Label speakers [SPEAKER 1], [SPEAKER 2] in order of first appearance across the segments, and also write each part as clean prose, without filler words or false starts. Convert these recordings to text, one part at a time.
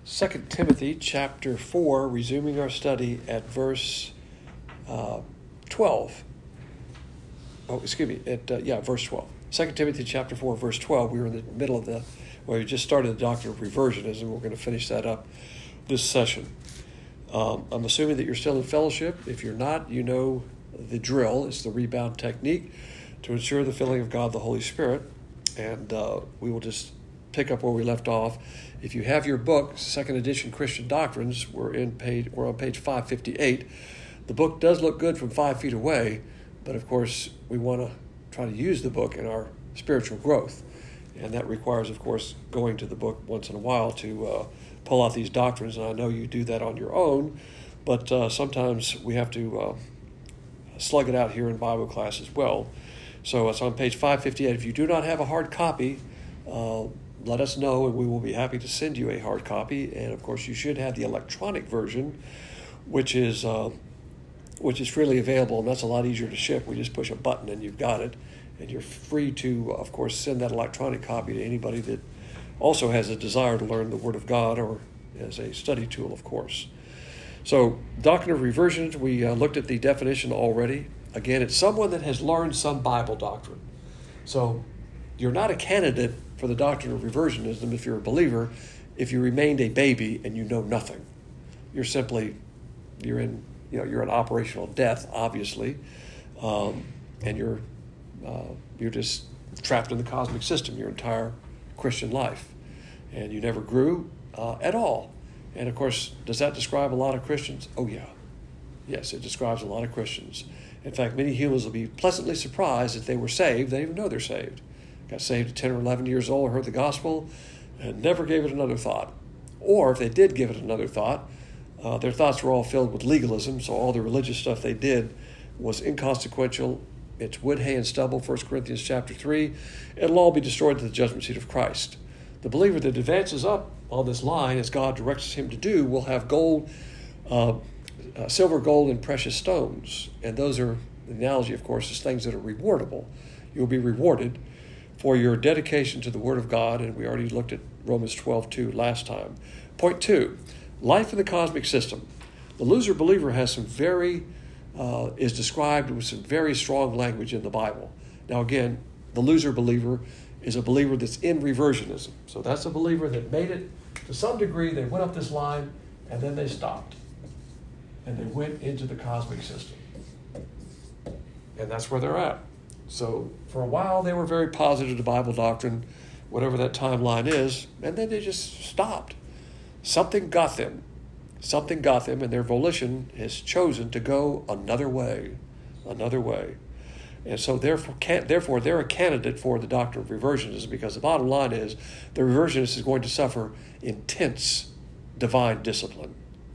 [SPEAKER 1] 2 Timothy chapter 4, resuming our study at verse 12. Verse 12. 2 Timothy chapter 4, verse 12. We were in the middle of we just started the doctrine of reversionism. We're going to finish that up this session. I'm assuming that you're still in fellowship. If you're not, you know the drill. It's the rebound technique to ensure the filling of God the Holy Spirit. And we will just pick up where we left off. If you have your book, second edition Christian Doctrines, we're on page 558. The book does look good from 5 feet away, but of course we want to try to use the book in our spiritual growth. And that requires, of course, going to the book once in a while to pull out these doctrines. And I know you do that on your own, but sometimes we have to slug it out here in Bible class as well. So it's on page 558. If you do not have a hard copy, let us know, and we will be happy to send you a hard copy. And of course, you should have the electronic version, which is freely available, and that's a lot easier to ship. We just push a button and you've got it, and you're free to, of course, send that electronic copy to anybody that also has a desire to learn the Word of God, or as a study tool, of course. So, doctrine of reversions, we looked at the definition already. Again, it's someone that has learned some Bible doctrine. So, you're not a candidate for the doctrine of reversionism if you're a believer, if you remained a baby and you know nothing. You're in operational death, obviously, and you're just trapped in the cosmic system your entire Christian life, and you never grew at all. And of course, does that describe a lot of Christians? Oh yeah, yes, it describes a lot of Christians. In fact, many humans will be pleasantly surprised if they were saved. They didn't even know they're saved. Got saved at 10 or 11 years old, heard the gospel, and never gave it another thought. Or if they did give it another thought, their thoughts were all filled with legalism, so all the religious stuff they did was inconsequential. It's wood, hay, and stubble, 1 Corinthians chapter 3. It'll all be destroyed at the judgment seat of Christ. The believer that advances up on this line, as God directs him to do, will have gold, silver, gold, and precious stones. And those are, the analogy, of course, is things that are rewardable. You'll be rewarded for your dedication to the Word of God, and we already looked at Romans 12:2 last time. Point 2, life in the cosmic system. The loser believer has is described with some very strong language in the Bible. Now again, the loser believer is a believer that's in reversionism. So that's a believer that made it to some degree. They went up this line, and then they stopped. And they went into the cosmic system. And that's where they're at. So for a while, they were very positive to Bible doctrine, whatever that timeline is, and then they just stopped. Something got them, and their volition has chosen to go another way. And so therefore, they're a candidate for the doctrine of reversionism, because the bottom line is the reversionist is going to suffer intense divine discipline.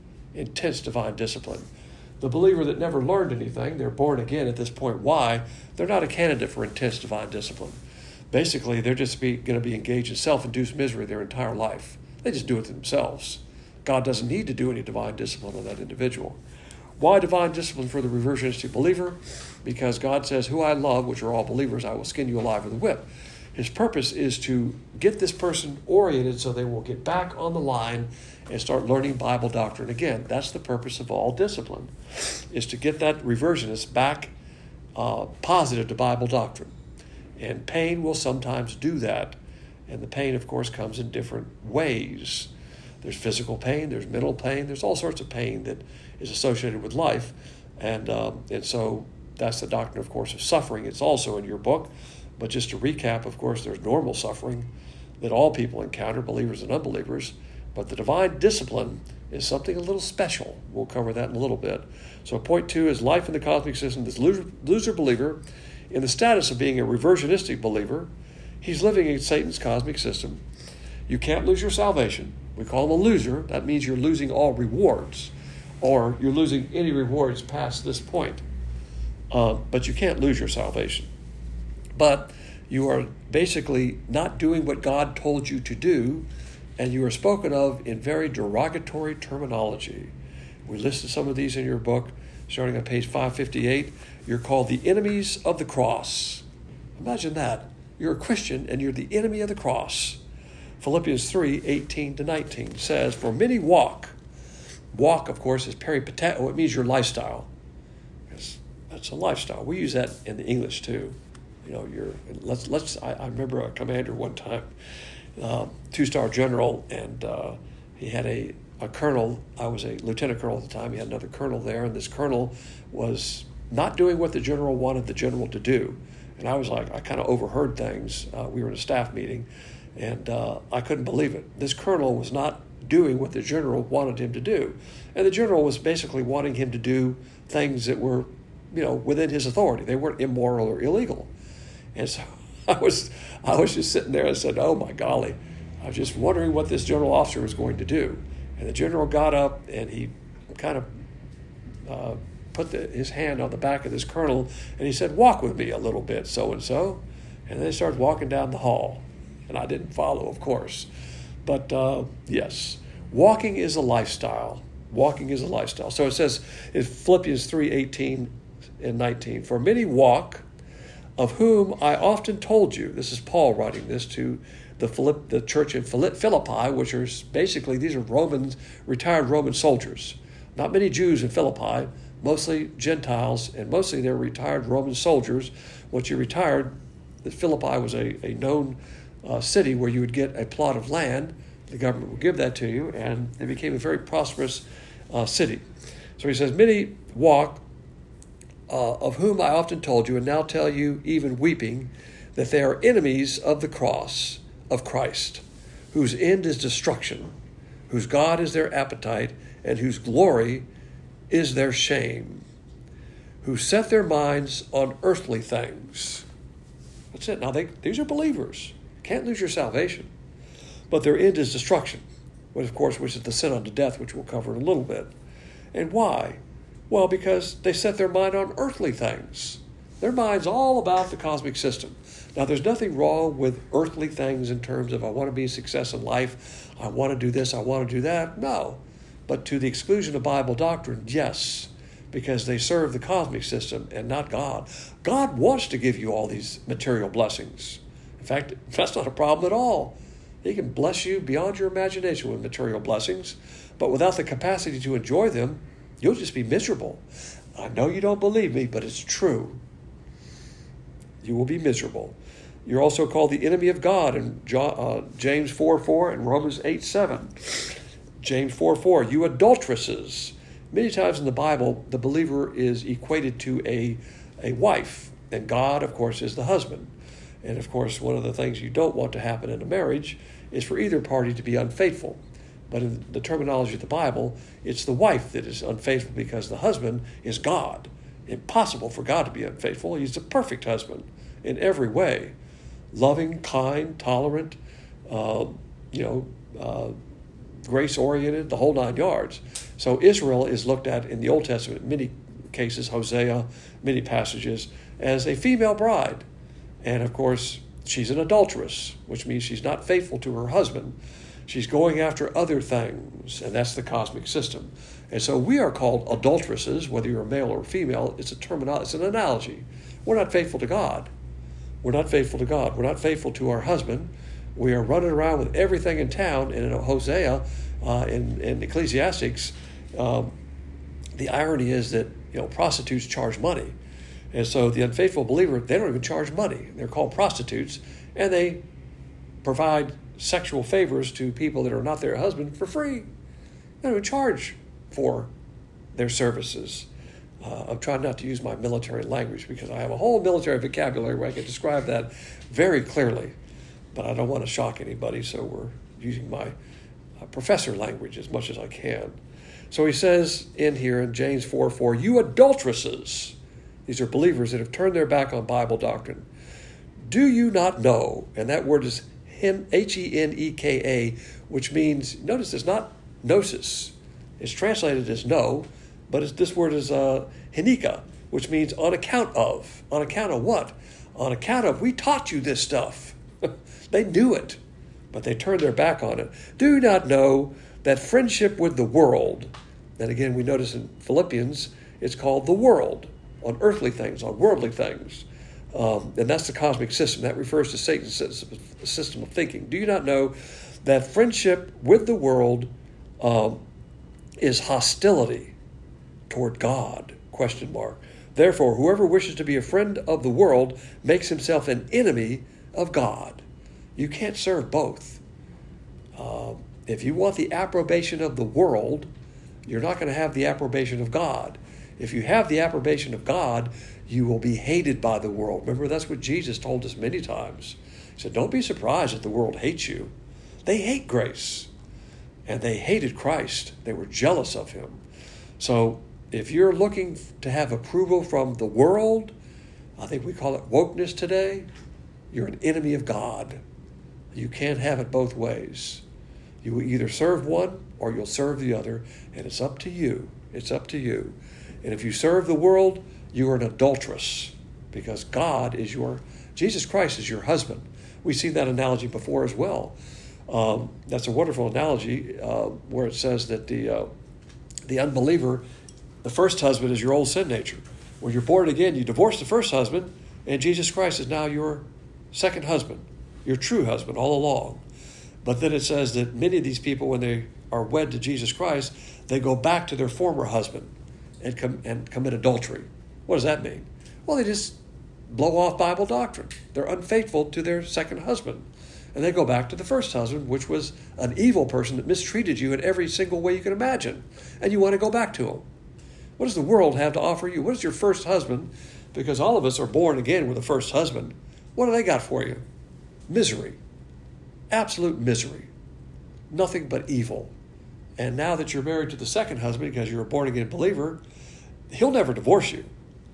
[SPEAKER 1] The believer that never learned anything, they're born again at this point. Why? They're not a candidate for intense divine discipline. Basically, they're just going to be engaged in self-induced misery their entire life. They just do it themselves. God doesn't need to do any divine discipline on that individual. Why divine discipline for the reversionistic believer? Because God says, who I love, which are all believers, I will skin you alive with a whip. His purpose is to get this person oriented so they will get back on the line and start learning Bible doctrine again. That's the purpose of all discipline, is to get that reversionist back positive to Bible doctrine. And pain will sometimes do that. And the pain, of course, comes in different ways. There's physical pain, there's mental pain, there's all sorts of pain that is associated with life. And so that's the doctrine, of course, of suffering. It's also in your book. But just to recap, of course, there's normal suffering that all people encounter, believers and unbelievers. But the divine discipline is something a little special. We'll cover that in a little bit. So point 2 is life in the cosmic system. This loser believer, in the status of being a reversionistic believer, he's living in Satan's cosmic system. You can't lose your salvation. We call him a loser. That means you're losing all rewards, or you're losing any rewards past this point. But you can't lose your salvation. But you are basically not doing what God told you to do, and you are spoken of in very derogatory terminology. We listed some of these in your book, starting on page 558. You're called the enemies of the cross. Imagine that. You're a Christian, and you're the enemy of the cross. Philippians 3:18-19 says, "For many walk." Walk, of course, is peripateo. It means your lifestyle. That's a lifestyle. We use that in the English too. I remember a commander one time, 2-star general, and he had a colonel. I was a lieutenant colonel at the time. He had another colonel there, and this colonel was not doing what the general wanted the general to do. And I kind of overheard things. We were in a staff meeting, and I couldn't believe it. This colonel was not doing what the general wanted him to do. And the general was basically wanting him to do things that were, within his authority. They weren't immoral or illegal. And so I was just sitting there and said, oh my golly, I was just wondering what this general officer was going to do. And the general got up and he kind of put his hand on the back of this colonel and he said, walk with me a little bit, so-and-so. And then they started walking down the hall. And I didn't follow, of course. But yes, walking is a lifestyle. Walking is a lifestyle. So it says in Philippians 3:18-19, "For many walk, of whom I often told you," this is Paul writing this to the church in Philippi, which are basically, these are retired Roman soldiers. Not many Jews in Philippi, mostly Gentiles, and mostly they're retired Roman soldiers. Once you retired, Philippi was a known city where you would get a plot of land. The government would give that to you, and it became a very prosperous city. So he says, many walk, of whom I often told you, and now tell you, even weeping, that they are enemies of the cross of Christ, whose end is destruction, whose God is their appetite, and whose glory is their shame, who set their minds on earthly things. That's it. Now, these are believers. Can't lose your salvation. But their end is destruction, which is the sin unto death, which we'll cover in a little bit. And why? Well, because they set their mind on earthly things. Their mind's all about the cosmic system. Now, there's nothing wrong with earthly things in terms of I want to be a success in life, I want to do this, I want to do that. No. But to the exclusion of Bible doctrine, yes, because they serve the cosmic system and not God. God wants to give you all these material blessings. In fact, that's not a problem at all. He can bless you beyond your imagination with material blessings, but without the capacity to enjoy them, you'll just be miserable. I know you don't believe me, but it's true. You will be miserable. You're also called the enemy of God in James 4:4 and Romans 8:7. James 4:4, you adulteresses. Many times in the Bible, the believer is equated to a wife, and God, of course, is the husband. And, of course, one of the things you don't want to happen in a marriage is for either party to be unfaithful. But in the terminology of the Bible, it's the wife that is unfaithful because the husband is God. Impossible for God to be unfaithful. He's the perfect husband in every way. Loving, kind, tolerant, grace-oriented, the whole 9 yards. So Israel is looked at in the Old Testament, in many cases, Hosea, many passages, as a female bride. And, of course, she's an adulteress, which means she's not faithful to her husband. She's going after other things, and that's the cosmic system. And so we are called adulteresses, whether you're a male or a female. It's an analogy. We're not faithful to God. We're not faithful to God. We're not faithful to our husband. We are running around with everything in town. And in Hosea, in Ecclesiastics, the irony is that prostitutes charge money. And so the unfaithful believer, they don't even charge money. They're called prostitutes, and they provide sexual favors to people that are not their husband for free. They don't even charge for their services. I'm trying not to use my military language because I have a whole military vocabulary where I can describe that very clearly. But I don't want to shock anybody, so we're using my professor language as much as I can. So he says in here in James 4:4, you adulteresses. These are believers that have turned their back on Bible doctrine. Do you not know? And that word is Heneka, which means, notice it's not gnosis. It's translated as no, but this word is Heneka, which means on account of. On account of what? On account of, we taught you this stuff. They knew it, but they turned their back on it. Do you not know that friendship with the world, and again we notice in Philippians, it's called the world, on earthly things, on worldly things. And that's the cosmic system. That refers to Satan's system of thinking. Do you not know that friendship with the world is hostility toward God, ? Therefore, whoever wishes to be a friend of the world makes himself an enemy of God. You can't serve both. If you want the approbation of the world, you're not going to have the approbation of God. If you have the approbation of God, you will be hated by the world. Remember, that's what Jesus told us many times. He said, don't be surprised that the world hates you. They hate grace. And they hated Christ. They were jealous of him. So if you're looking to have approval from the world, I think we call it wokeness today, you're an enemy of God. You can't have it both ways. You will either serve one or you'll serve the other, and it's up to you. It's up to you. And if you serve the world, you are an adulteress, because Jesus Christ is your husband. We've seen that analogy before as well. That's a wonderful analogy where it says that the unbeliever, the first husband is your old sin nature. When you're born again, you divorce the first husband, and Jesus Christ is now your second husband, your true husband all along. But then it says that many of these people, when they are wed to Jesus Christ, they go back to their former husband and commit adultery. What does that mean? Well, they just blow off Bible doctrine. They're unfaithful to their second husband. And they go back to the first husband, which was an evil person that mistreated you in every single way you can imagine. And you want to go back to him. What does the world have to offer you? What is your first husband? Because all of us are born again with a first husband. What do they got for you? Misery. Absolute misery. Nothing but evil. And now that you're married to the second husband, because you're a born-again believer, he'll never divorce you.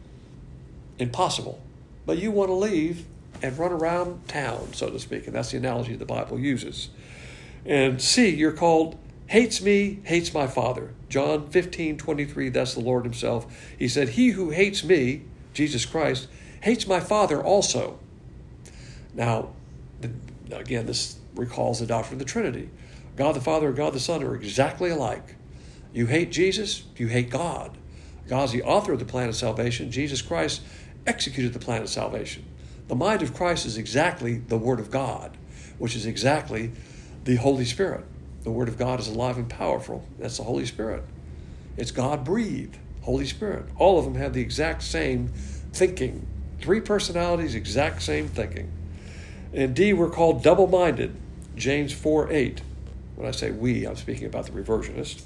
[SPEAKER 1] Impossible. But you want to leave and run around town, so to speak. And that's the analogy the Bible uses. And C, you're called hates me, hates my Father. John 15:23, that's the Lord himself. He said, he who hates me, Jesus Christ, hates my Father also. Now, again, this recalls the doctrine of the Trinity. God the Father and God the Son are exactly alike. You hate Jesus, you hate God. God's the author of the plan of salvation. Jesus Christ executed the plan of salvation. The mind of Christ is exactly the Word of God, which is exactly the Holy Spirit. The Word of God is alive and powerful. That's the Holy Spirit. It's God-breathed, Holy Spirit. All of them have the exact same thinking. 3 personalities, exact same thinking. And D, we're called double-minded. James 4:8. When I say we, I'm speaking about the reversionist.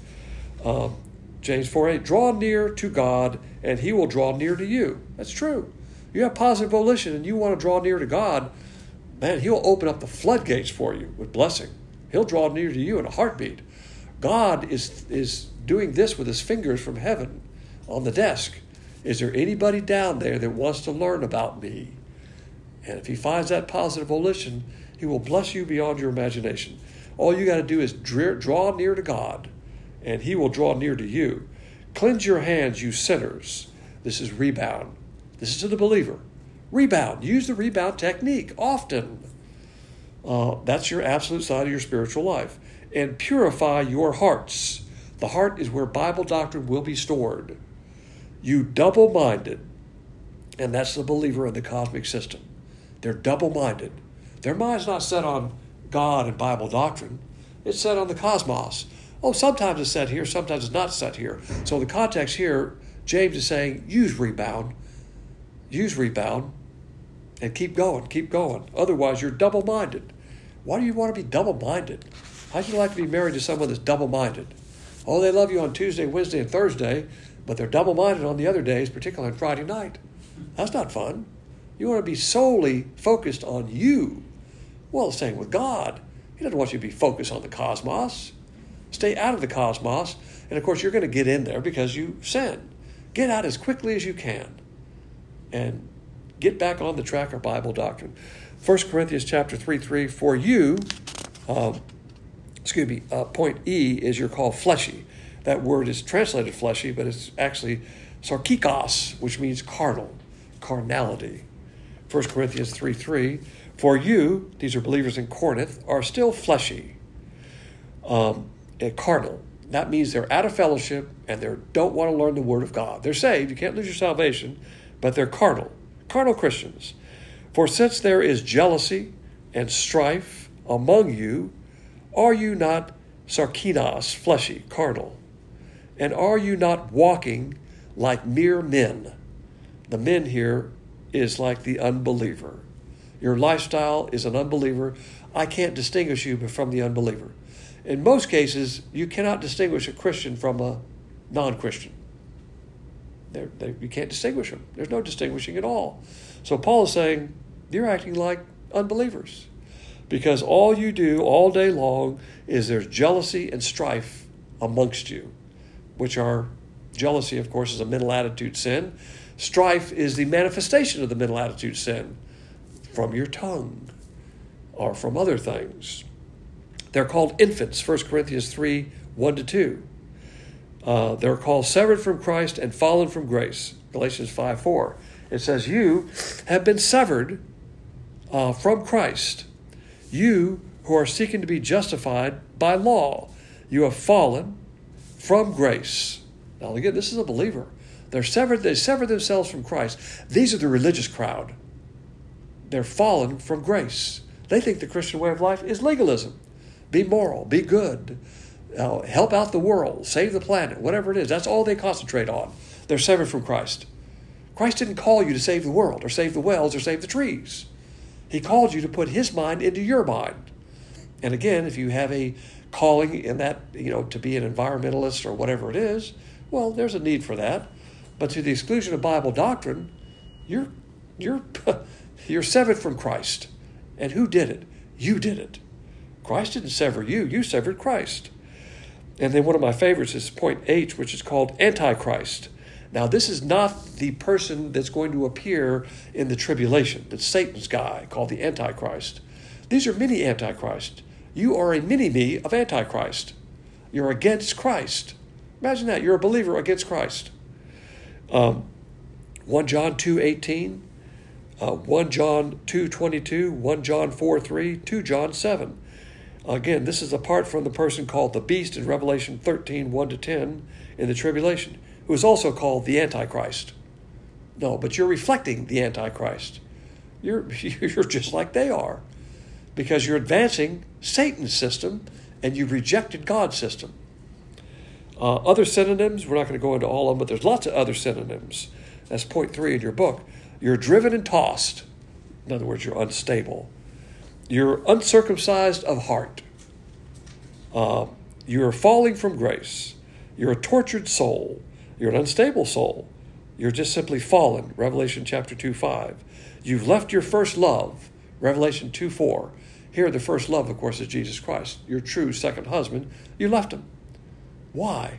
[SPEAKER 1] James 4:8, draw near to God, and he will draw near to you. That's true. You have positive volition, and you want to draw near to God, man, he'll open up the floodgates for you with blessing. He'll draw near to you in a heartbeat. God is doing this with his fingers from heaven on the desk. Is there anybody down there that wants to learn about me? And if he finds that positive volition, he will bless you beyond your imagination. All you got to do is draw near to God, and he will draw near to you. Cleanse your hands, you sinners. This is rebound. This is to the believer. Rebound. Use the rebound technique often. That's your absolute side of your spiritual life. And purify your hearts. The heart is where Bible doctrine will be stored. You double-minded. And that's the believer in the cosmic system. They're double-minded. Their mind's not set on God and Bible doctrine. It's set on the cosmos. Oh, sometimes it's set here, sometimes it's not set here. So the context here, James is saying, use rebound, and keep going. Otherwise, you're double-minded. Why do you want to be double-minded? How'd you like to be married to someone that's double-minded? Oh, they love you on Tuesday, Wednesday, and Thursday, but they're double-minded on the other days, particularly on Friday night. That's not fun. You want to be solely focused on you. Well, the same with God. He doesn't want you to be focused on the cosmos. Stay out of the cosmos. And, of course, you're going to get in there because you sin. Get out as quickly as you can and get back on the track of Bible doctrine. 1 Corinthians chapter 3:3, for you, point E is you're called fleshy. That word is translated fleshy, but it's actually sarkikos, which means carnal, carnality. 1 Corinthians 3:3, for you, these are believers in Corinth, are still fleshy, and carnal. That means they're out of fellowship and they don't want to learn the Word of God. They're saved, you can't lose your salvation, but they're carnal Christians. For since there is jealousy and strife among you, Are you not sarkinos, fleshy, carnal? And are you not walking like mere men? The men here is like the unbeliever. Your lifestyle is an unbeliever. I can't distinguish you from the unbeliever. In most cases, you cannot distinguish a Christian from a non-Christian. You can't distinguish them. There's no distinguishing at all. So Paul is saying, you're acting like unbelievers. Because all you do all day long is there's jealousy and strife amongst you, which are, jealousy, of course, is a mental attitude sin. Strife is the manifestation of the mental attitude sin from your tongue or from other things. They're called infants, 1 Corinthians 3, 1-2. They're called severed from Christ and fallen from grace, Galatians 5, 4. It says, you have been severed from Christ. You who are seeking to be justified by law, you have fallen from grace. Now again, this is a believer. They severed themselves from Christ. These are the religious crowd. They're fallen from grace. They think the Christian way of life is legalism. Be moral, be good, help out the world, save the planet, whatever it is. That's all they concentrate on. They're severed from Christ. Christ didn't call you to save the world or save the wells or save the trees. He called you to put his mind into your mind. And again, if you have a calling in that, to be an environmentalist or whatever it is, well, there's a need for that. But to the exclusion of Bible doctrine, you're severed from Christ. And who did it? You did it. Christ didn't sever you. You severed Christ. And then one of my favorites is point H, which is called Antichrist. Now, this is not the person that's going to appear in the tribulation. That's Satan's guy called the Antichrist. These are mini Antichrist. You are a mini-me of Antichrist. You're against Christ. Imagine that. You're a believer against Christ. 1 John 2:18, 1 John 2:22, 1 John 4:3, 2 John 7. Again, this is apart from the person called the beast in Revelation 13, 1-10 in the tribulation, who is also called the Antichrist. No, but you're reflecting the Antichrist. You're just like they are, because you're advancing Satan's system and you've rejected God's system. Other synonyms, we're not going to go into all of them, but there's lots of other synonyms. That's point 3 in your book. You're driven and tossed. In other words, you're unstable. You're uncircumcised of heart. You're falling from grace. You're a tortured soul. You're an unstable soul. You're just simply fallen, Revelation chapter 2:5. You've left your first love, Revelation 2:4. Here, the first love, of course, is Jesus Christ, your true second husband. You left him. Why?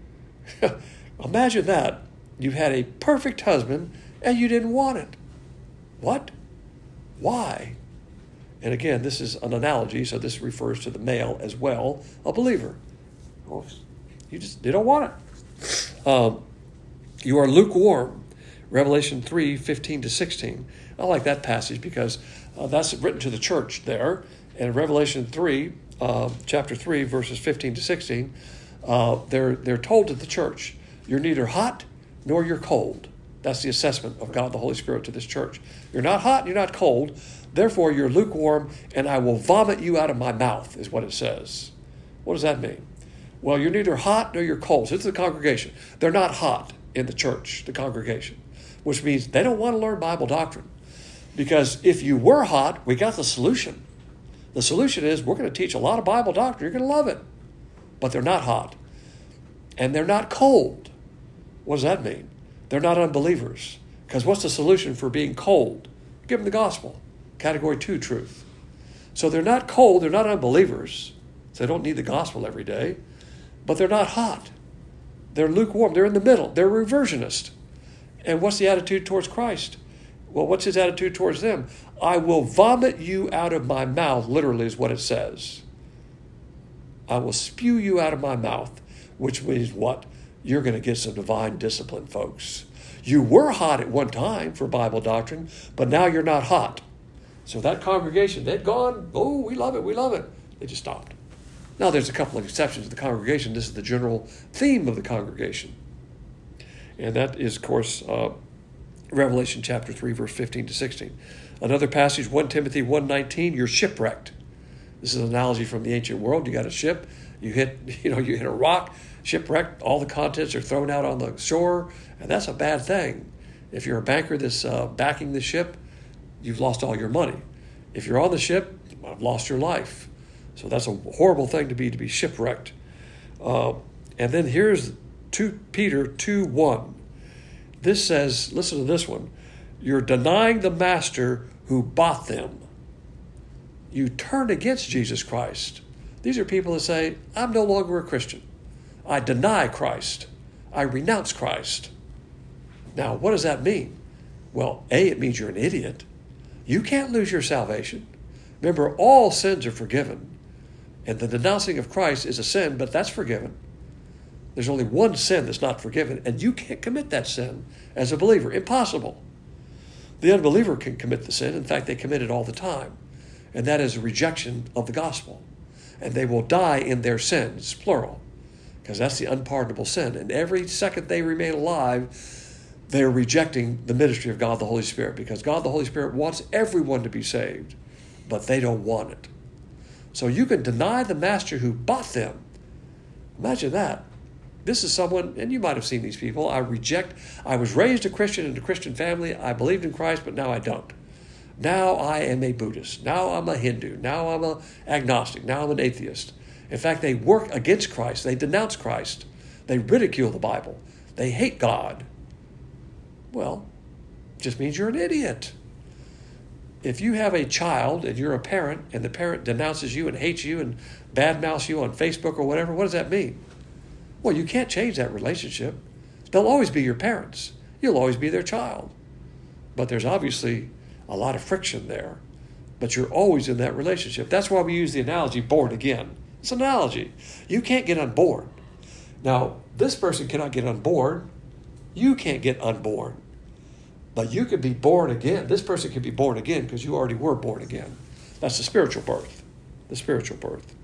[SPEAKER 1] Imagine that. You've had a perfect husband and you didn't want it. What? Why? And again, this is an analogy, so this refers to the male as well, a believer. Well, they don't want it. You are lukewarm, Revelation 3:15-16. I like that passage because that's written to the church there. And Revelation 3, chapter 3, verses 15-16, they're told to the church, you're neither hot nor you're cold. That's the assessment of God the Holy Spirit to this church. You're not hot, you're not cold. Therefore, you're lukewarm, and I will vomit you out of my mouth, is what it says. What does that mean? Well, you're neither hot nor you're cold. So it's the congregation. They're not hot in the church, the congregation, which means they don't want to learn Bible doctrine. Because if you were hot, we got the solution. The solution is we're going to teach a lot of Bible doctrine. You're going to love it. But they're not hot. And they're not cold. What does that mean? They're not unbelievers. Because what's the solution for being cold? Give them the gospel. Category 2 truth. So they're not cold, they're not unbelievers. So they don't need the gospel every day. But they're not hot. They're lukewarm. They're in the middle. They're reversionist. And what's the attitude towards Christ? Well, what's his attitude towards them? I will vomit you out of my mouth, literally is what it says. I will spew you out of my mouth, which means what? You're going to get some divine discipline, folks. You were hot at one time for Bible doctrine, but now you're not hot. So that congregation, they'd gone, oh, we love it, we love it. They just stopped. Now, there's a couple of exceptions to the congregation. This is the general theme of the congregation. And that is, of course, Revelation chapter 3, verse 15-16. Another passage, 1 Timothy 1:19, you're shipwrecked. This is an analogy from the ancient world. You got a ship, you hit a rock, shipwrecked, all the contents are thrown out on the shore, and that's a bad thing. If you're a banker that's backing the ship, you've lost all your money. If you're on the ship, you've lost your life. So that's a horrible thing to be shipwrecked. And then here's 2 Peter 2:1. This says, listen to this one. You're denying the master who bought them. You turned against Jesus Christ. These are people that say, I'm no longer a Christian. I deny Christ. I renounce Christ. Now, what does that mean? Well, A, it means you're an idiot. You can't lose your salvation. Remember, all sins are forgiven. And the denouncing of Christ is a sin, but that's forgiven. There's only one sin that's not forgiven, and you can't commit that sin as a believer. Impossible. The unbeliever can commit the sin. In fact, they commit it all the time. And that is a rejection of the gospel. And they will die in their sins, plural, because that's the unpardonable sin. And every second they remain alive, they're rejecting the ministry of God the Holy Spirit, because God the Holy Spirit wants everyone to be saved, but they don't want it. So you can deny the master who bought them. Imagine that. This is someone, and you might have seen these people, I was raised a Christian in a Christian family. I believed in Christ, but now I don't. Now I am a Buddhist. Now I'm a Hindu. Now I'm an agnostic. Now I'm an atheist. In fact, they work against Christ. They denounce Christ. They ridicule the Bible. They hate God. Well, it just means you're an idiot. If you have a child and you're a parent and the parent denounces you and hates you and badmouths you on Facebook or whatever, what does that mean? Well, you can't change that relationship. They'll always be your parents. You'll always be their child. But there's obviously a lot of friction there. But you're always in that relationship. That's why we use the analogy born again. It's an analogy. You can't get unborn. Now, this person cannot get unborn. You can't get unborn. But you could be born again. This person could be born again because you already were born again. That's the spiritual birth. The spiritual birth.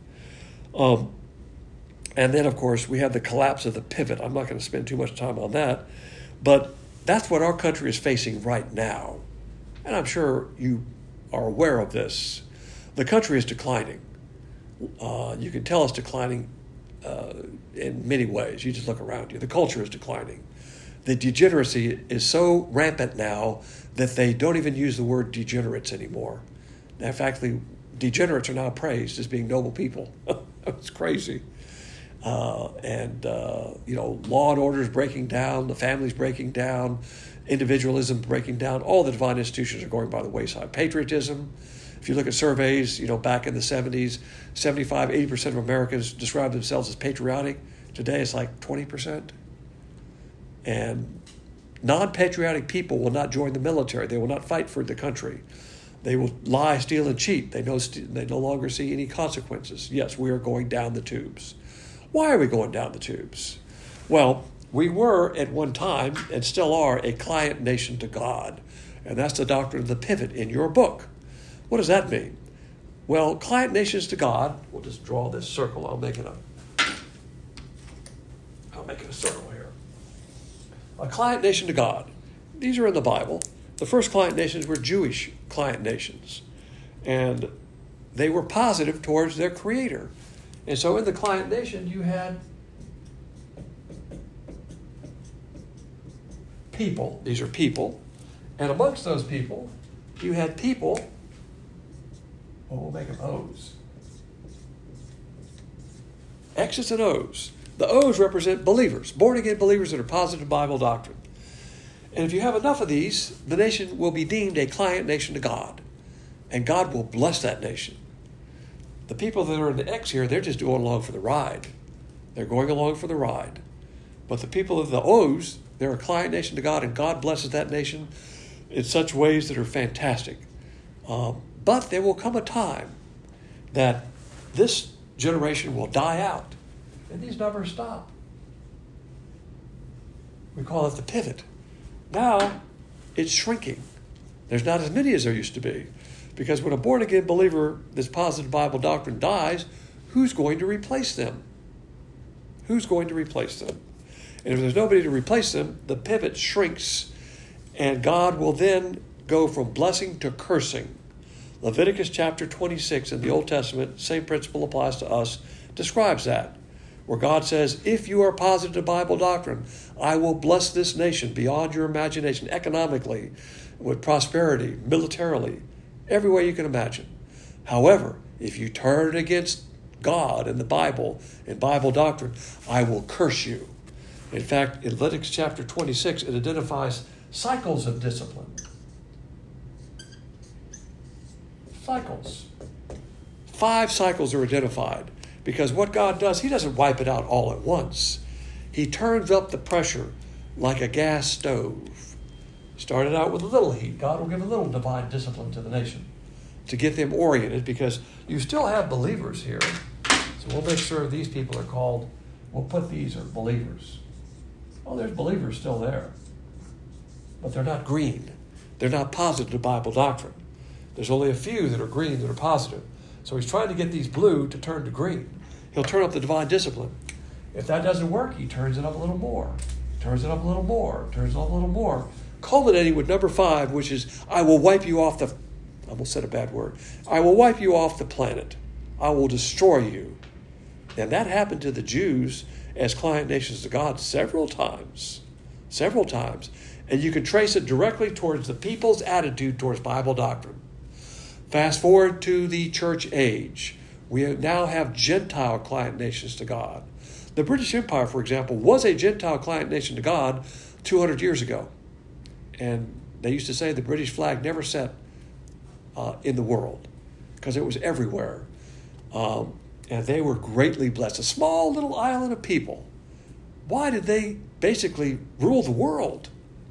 [SPEAKER 1] And then, of course, we have the collapse of the pivot. I'm not going to spend too much time on that. But that's what our country is facing right now. And I'm sure you are aware of this. The country is declining. You can tell it's declining in many ways. You just look around you. The culture is declining. The degeneracy is so rampant now that they don't even use the word degenerates anymore. In fact, the degenerates are now praised as being noble people. It's crazy. Law and order is breaking down, the family's breaking down, individualism breaking down, all the divine institutions are going by the wayside. Patriotism, if you look at surveys, back in the 70s, 75, 80% of Americans described themselves as patriotic. Today it's like 20%. And non-patriotic people will not join the military. They will not fight for the country. They will lie, steal, and cheat. They no longer see any consequences. Yes, we are going down the tubes. Why are we going down the tubes? Well, we were at one time, and still are, a client nation to God. And that's the doctrine of the pivot in your book. What does that mean? Well, client nations to God, we'll just draw this circle. I'll make it a circle here. A client nation to God. These are in the Bible. The first client nations were Jewish client nations. And they were positive towards their Creator. And so in the client nation, you had people. These are people. And amongst those people, you had people, we'll make them O's. X's and O's. The O's represent believers, born-again believers that are positive Bible doctrine. And if you have enough of these, the nation will be deemed a client nation to God. And God will bless that nation. The people that are in the X here, they're just going along for the ride. They're going along for the ride. But the people of the O's, they're a client nation to God, and God blesses that nation in such ways that are fantastic. But there will come a time that this generation will die out. And these numbers stop. We call it the pivot. Now, it's shrinking. There's not as many as there used to be. Because when a born-again believer, this positive Bible doctrine dies, who's going to replace them? Who's going to replace them? And if there's nobody to replace them, the pivot shrinks, and God will then go from blessing to cursing. Leviticus chapter 26 in the Old Testament, same principle applies to us, describes that, where God says, if you are positive to Bible doctrine, I will bless this nation beyond your imagination, economically, with prosperity, militarily, every way you can imagine. However, if you turn against God and the Bible and Bible doctrine, I will curse you. In fact, in Leviticus chapter 26, it identifies cycles of discipline. Cycles. 5 cycles are identified, because what God does, he doesn't wipe it out all at once. He turns up the pressure like a gas stove. Started out with a little heat. God will give a little divine discipline to the nation to get them oriented, because you still have believers here. So we'll make sure these people are called, we'll put these are believers. Oh, there's believers still there. But they're not green. They're not positive to Bible doctrine. There's only a few that are green that are positive. So he's trying to get these blue to turn to green. He'll turn up the divine discipline. If that doesn't work, he turns it up a little more. Turns it up a little more. Turns it up a little more. Culminating with number 5, which is, I will wipe you off the, I almost said a bad word. I will wipe you off the planet. I will destroy you. And that happened to the Jews as client nations to God several times. Several times. And you can trace it directly towards the people's attitude towards Bible doctrine. Fast forward to the church age. We now have Gentile client nations to God. The British Empire, for example, was a Gentile client nation to God 200 years ago. And they used to say the British flag never set in the world because it was everywhere. And they were greatly blessed. A small little island of people. Why did they basically rule the world?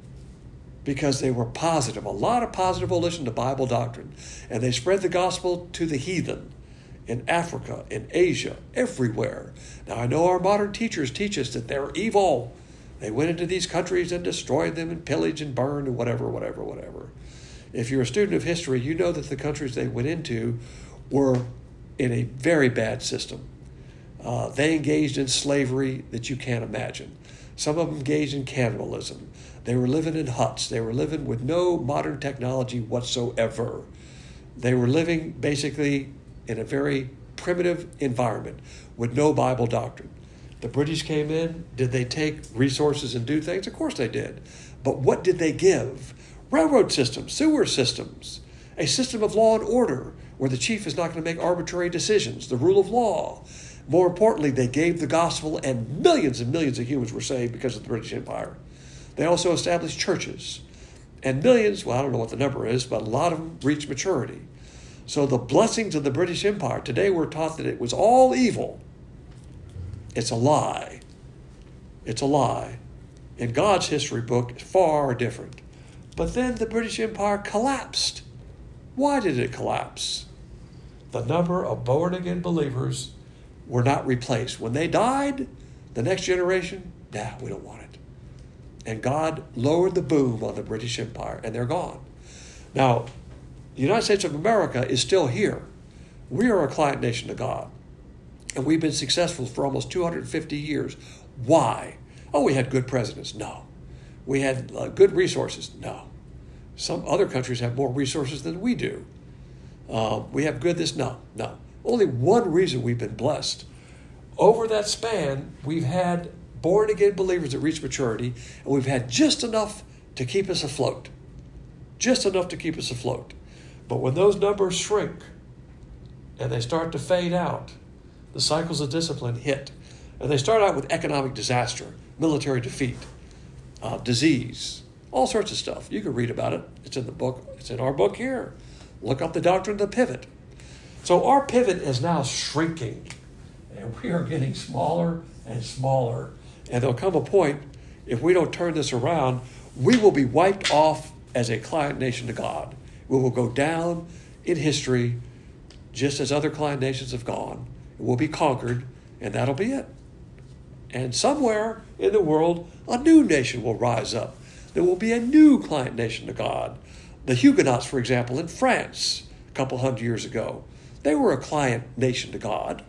[SPEAKER 1] Because they were positive, a lot of positive volition to Bible doctrine. And they spread the gospel to the heathen in Africa, in Asia, everywhere. Now, I know our modern teachers teach us that they're evil. They went into these countries and destroyed them and pillaged and burned and whatever. If you're a student of history, you know that the countries they went into were in a very bad system. They engaged in slavery that you can't imagine. Some of them engaged in cannibalism. They were living in huts. They were living with no modern technology whatsoever. They were living basically in a very primitive environment with no Bible doctrine. The British came in. Did they take resources and do things? Of course they did. But what did they give? Railroad systems, sewer systems, a system of law and order where the chief is not going to make arbitrary decisions, the rule of law. More importantly, they gave the gospel, and millions of humans were saved because of the British Empire. They also established churches. And millions, well, I don't know what the number is, but a lot of them reached maturity. So the blessings of the British Empire, today we're taught that it was all evil. It's a lie. It's a lie. In God's history book, it's far different. But then the British Empire collapsed. Why did it collapse? The number of born-again believers were not replaced. When they died, the next generation, we don't want it. And God lowered the boom on the British Empire, and they're gone. Now, the United States of America is still here. We are a client nation to God. And we've been successful for almost 250 years. Why? Oh, we had good presidents. No. We had good resources. No. Some other countries have more resources than we do. We have good this. No. Only one reason we've been blessed. Over that span, we've had born-again believers that reach maturity, and we've had just enough to keep us afloat. Just enough to keep us afloat. But when those numbers shrink and they start to fade out, the cycles of discipline hit. And they start out with economic disaster, military defeat, disease, all sorts of stuff. You can read about it. It's in the book. It's in our book here. Look up the doctrine of the pivot. So our pivot is now shrinking, and we are getting smaller and smaller. And there'll come a point, if we don't turn this around, we will be wiped off as a client nation to God. We will go down in history just as other client nations have gone. We'll be conquered, and that'll be it. And somewhere in the world, a new nation will rise up. There will be a new client nation to God. The Huguenots, for example, in France, a couple hundred years ago, they were a client nation to God.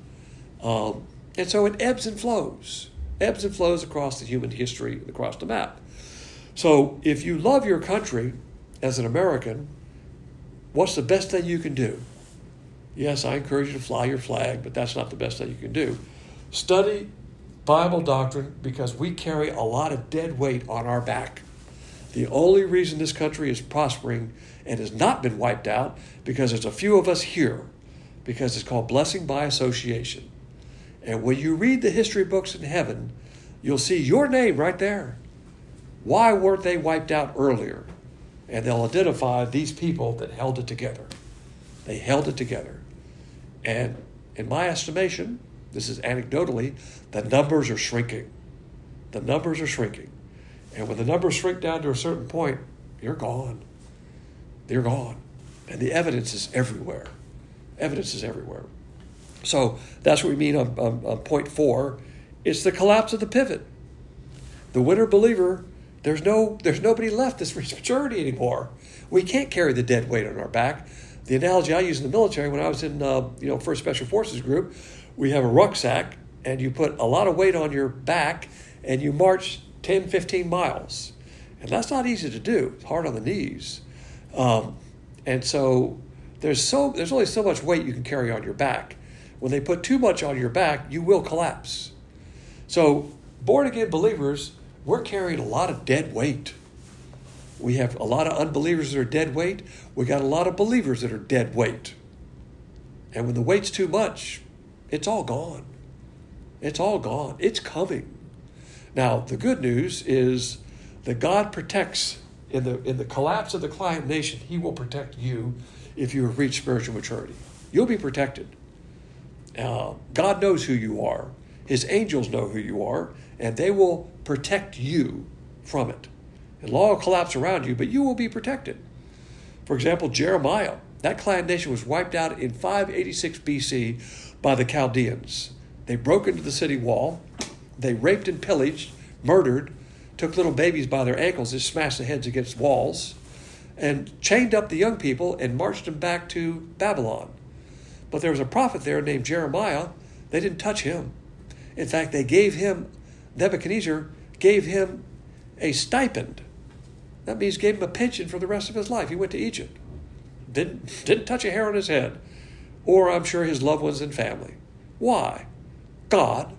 [SPEAKER 1] And so it ebbs and flows across the human history, across the map. So if you love your country as an American, What's the best thing you can do? Yes, I encourage you to fly your flag, but that's not the best thing you can do. Study Bible doctrine, because we carry a lot of dead weight on our back. The only reason this country is prospering and has not been wiped out, because there's a few of us here, because it's called blessing by association. And when you read the history books in heaven, you'll see your name right there. Why weren't they wiped out earlier? And they'll identify these people that held it together. They held it together. And in my estimation, this is anecdotally, the numbers are shrinking. The numbers are shrinking. And when the numbers shrink down to a certain point, you're gone. They're gone. And the evidence is everywhere. Evidence is everywhere. So that's what we mean on point 4. It's the collapse of the pivot. The winter believer, there's nobody left that's reached maturity anymore. We can't carry the dead weight on our back. The analogy I use in the military, when I was in 1st Special Forces Group, we have a rucksack, and you put a lot of weight on your back, and you march 10, 15 miles. And that's not easy to do. It's hard on the knees. And so there's only so much weight you can carry on your back. When they put too much on your back, you will collapse. So born-again believers, we're carrying a lot of dead weight. We have a lot of unbelievers that are dead weight. We got a lot of believers that are dead weight. And when the weight's too much, it's all gone. It's all gone. It's coming. Now, the good news is that God protects in the collapse of the Client Nation. He will protect you if you have reached spiritual maturity. You'll be protected. God knows who you are. His angels know who you are, and they will protect you from it. It'll all collapse around you, but you will be protected. For example, Jeremiah, that Client Nation was wiped out in 586 BC by the Chaldeans. They broke into the city wall. They raped and pillaged, murdered, took little babies by their ankles and smashed their heads against walls, and chained up the young people and marched them back to Babylon. But there was a prophet there named Jeremiah. They didn't touch him. In fact, Nebuchadnezzar gave him a stipend. That means gave him a pension for the rest of his life. He went to Egypt. Didn't touch a hair on his head. Or I'm sure his loved ones and family. Why? God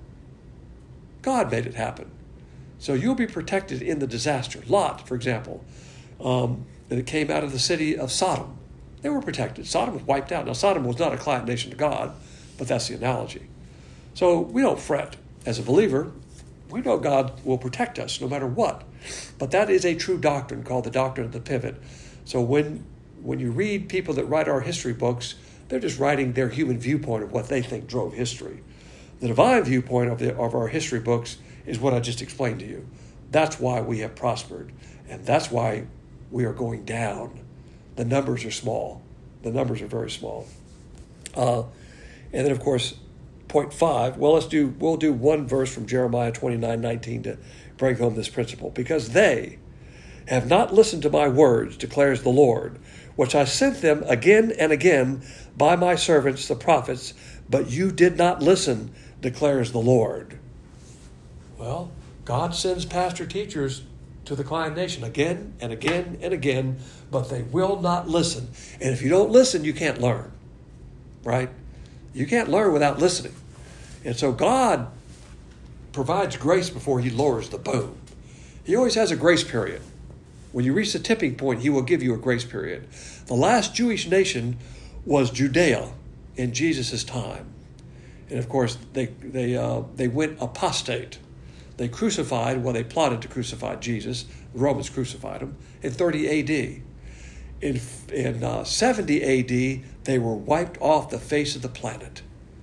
[SPEAKER 1] made it happen. So you'll be protected in the disaster. Lot, for example, that came out of the city of Sodom. They were protected. Sodom was wiped out. Now, Sodom was not a client nation to God, but that's the analogy. So we don't fret. As a believer, we know God will protect us no matter what. But that is a true doctrine called the doctrine of the pivot. So when you read people that write our history books, they're just writing their human viewpoint of what they think drove history. The divine viewpoint of our history books is what I just explained to you. That's why we have prospered. And that's why we are going down. The numbers are small. The numbers are very small. And then, of course, point 5. Well, we'll do one verse from Jeremiah 29:19 to bring home this principle. Because they have not listened to my words, declares the Lord, which I sent them again and again by my servants, the prophets, but you did not listen, declares the Lord. Well, God sends pastor teachers to the Client Nation again and again and again, but they will not listen. And if you don't listen, you can't learn, right? You can't learn without listening. And so God provides grace before he lowers the boom. He always has a grace period. When you reach the tipping point, he will give you a grace period. The last Jewish nation was Judea in Jesus' time. And of course, they went apostate. They they plotted to crucify Jesus. The Romans crucified him in 30 A.D. In 70 A.D., they were wiped off the face of the planet.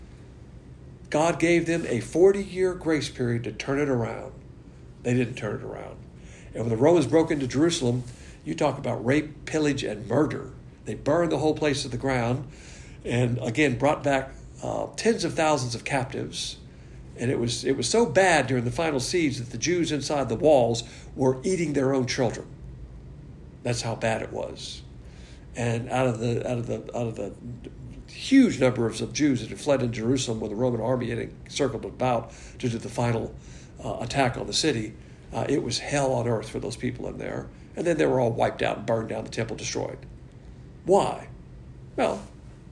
[SPEAKER 1] God gave them a 40-year grace period to turn it around. They didn't turn it around. And when the Romans broke into Jerusalem, you talk about rape, pillage, and murder. They burned the whole place to the ground and, again, brought back tens of thousands of captives. And it was so bad during the final siege that the Jews inside the walls were eating their own children. That's how bad it was. And out of the huge numbers of Jews that had fled in Jerusalem when the Roman army had encircled about to do the final attack on the city, it was hell on earth for those people in there. And then they were all wiped out and burned down, the temple destroyed. Why? Well,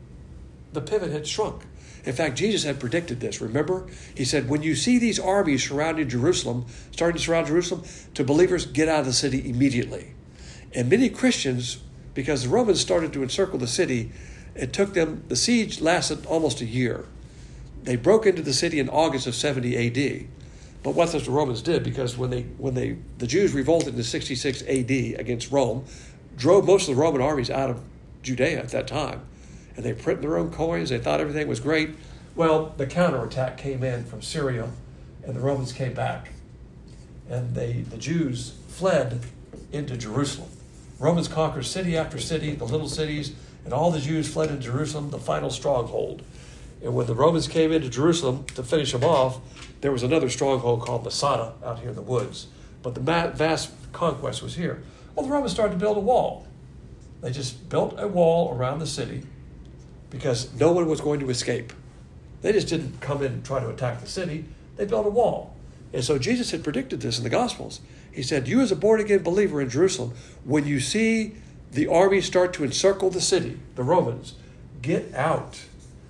[SPEAKER 1] the pivot had shrunk. In fact, Jesus had predicted this. Remember? He said, when you see these armies surrounding Jerusalem, starting to surround Jerusalem, to believers, get out of the city immediately. And many Christians, because the Romans started to encircle the city, it took them, the siege lasted almost a year. They broke into the city in August of 70 AD. But what the Romans did, because when the Jews revolted in 66 AD against Rome, drove most of the Roman armies out of Judea at that time. And they printed their own coins. They thought everything was great. Well, the counterattack came in from Syria, and the Romans came back. And the Jews fled into Jerusalem. Romans conquered city after city, the little cities, and all the Jews fled into Jerusalem, the final stronghold. And when the Romans came into Jerusalem to finish them off, there was another stronghold called Masada out here in the woods. But the vast conquest was here. Well, the Romans started to build a wall. They just built a wall around the city because no one was going to escape. They just didn't come in and try to attack the city. They built a wall. And so Jesus had predicted this in the Gospels. He said, you as a born-again believer in Jerusalem, when you see the army start to encircle the city, the Romans, get out.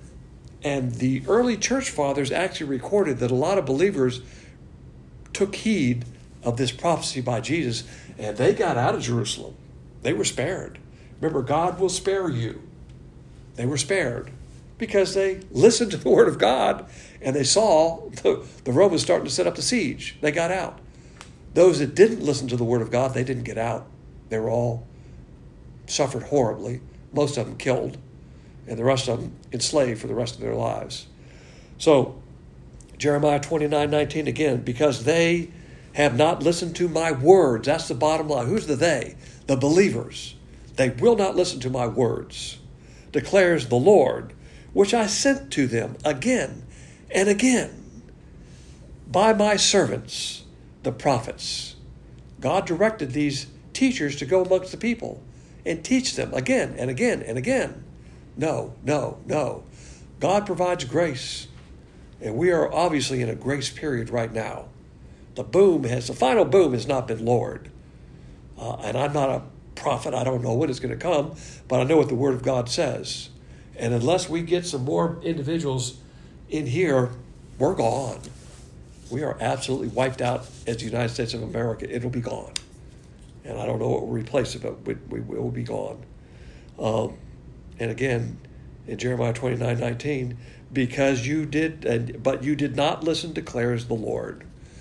[SPEAKER 1] And the early church fathers actually recorded that a lot of believers took heed of this prophecy by Jesus, and they got out of Jerusalem. They were spared. Remember, God will spare you. They were spared because they listened to the word of God, and they saw the Romans starting to set up the siege. They got out. Those that didn't listen to the word of God, they didn't get out. They were all suffered horribly, most of them killed, and the rest of them enslaved for the rest of their lives. So, Jeremiah 29:19 again, because they have not listened to my words. That's the bottom line. Who's the they? The believers. They will not listen to my words, declares the Lord, which I sent to them again and again by my servants, the prophets. God directed these teachers to go amongst the people and teach them again and again and again. No. God provides grace, and we are obviously in a grace period right now. The final boom has not been lowered. And I'm not a prophet. I don't know when it's going to come, but I know what the Word of God says. And unless we get some more individuals in here, we're gone. We are absolutely wiped out as the United States of America. It'll be gone. And I don't know what will replace it, but we will be gone. And again, in Jeremiah 29:19, because you did, but you did not listen, declares the Lord.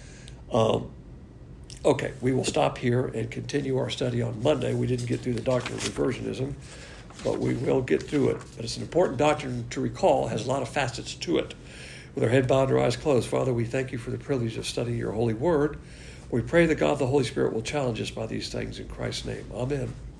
[SPEAKER 1] Okay, we will stop here and continue our study on Monday. We didn't get through the doctrine of reversionism, but we will get through it. But it's an important doctrine to recall, has a lot of facets to it. With our head bowed and our eyes closed, Father, we thank you for the privilege of studying your holy word. We pray that God the Holy Spirit will challenge us by these things in Christ's name. Amen.